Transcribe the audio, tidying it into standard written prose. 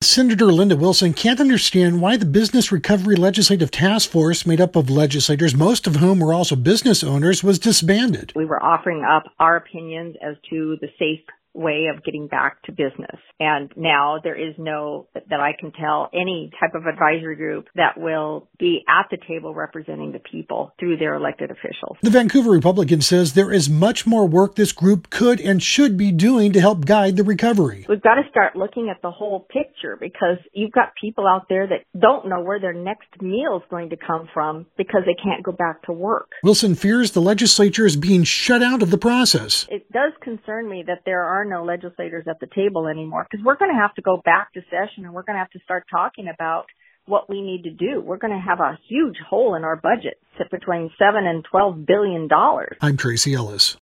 Senator Linda Wilson can't understand why the Business Recovery Legislative Task Force, made up of legislators, most of whom were also business owners, was disbanded. We were offering up our opinions as to the safe way of getting back to business. And now there is no, that I can tell, any type of advisory group that will be at the table representing the people through their elected officials. The Vancouver Republican says there is much more work this group could and should be doing to help guide the recovery. We've got to start looking at the whole picture, because you've got people out there that don't know where their next meal is going to come from because they can't go back to work. Wilson fears the legislature is being shut out of the process. It does concern me that there are no legislators at the table anymore, because we're going to have to go back to session and we're going to have to start talking about what we need to do. We're going to have a huge hole in our budget, between $7 and $12 billion. I'm Tracy Ellis.